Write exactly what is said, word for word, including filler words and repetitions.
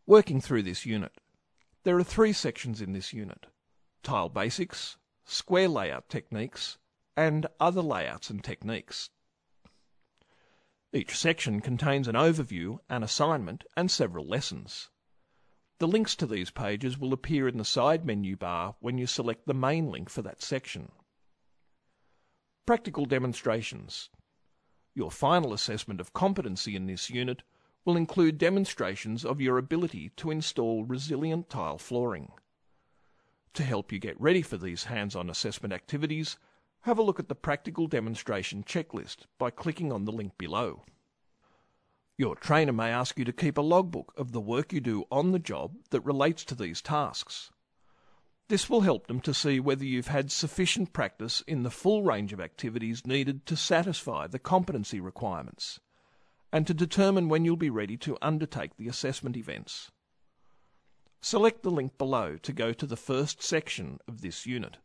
Working through this unit. There are three sections in this unit: Tile Basics, Square Layout Techniques, and Other Layouts and Techniques. Each section contains an overview, an assignment, and several lessons. The links to these pages will appear in the side menu bar when you select the main link for that section. Practical demonstrations. Your final assessment of competency in this unit will include demonstrations of your ability to install resilient tile flooring. To help you get ready for these hands-on assessment activities, have a look at the practical demonstration checklist by clicking on the link below. Your trainer may ask you to keep a logbook of the work you do on the job that relates to these tasks. This will help them to see whether you've had sufficient practice in the full range of activities needed to satisfy the competency requirements, and to determine when you'll be ready to undertake the assessment events. Select the link below to go to the first section of this unit.